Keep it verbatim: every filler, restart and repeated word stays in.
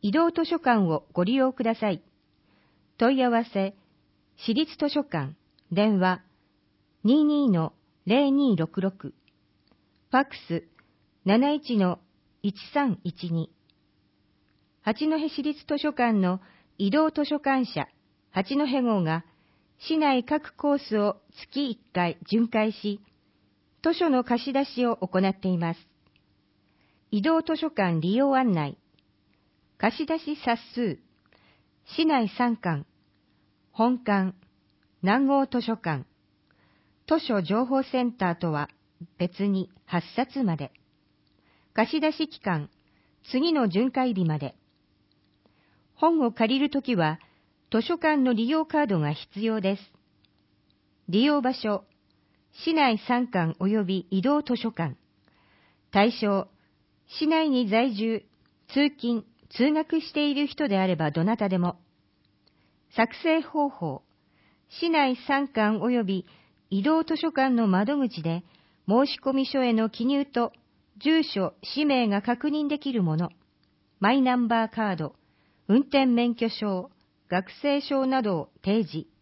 移動図書館をご利用ください。問い合わせ、市立図書館、電話 にじゅうに の ゼロにろくろく、ファックス なないちのいちさんいちに。八戸市立図書館の移動図書館社八戸号が市内各コースを月いっかい巡回し、図書の貸し出しを行っています。移動図書館利用案内、貸し出し冊数、市内さんかん、本館、南郷図書館、図書情報センターとは別にはっさつまで。貸し出し期間、次の巡回日まで。本を借りるときは、図書館の利用カードが必要です。利用場所、市内さんかん及び移動図書館。対象、市内に在住、通勤、通学している人であればどなたでも。作成方法、市内さんかん及び移動図書館の窓口で申込書への記入と住所、氏名が確認できるもの、マイナンバーカード、運転免許証、学生証などを提示。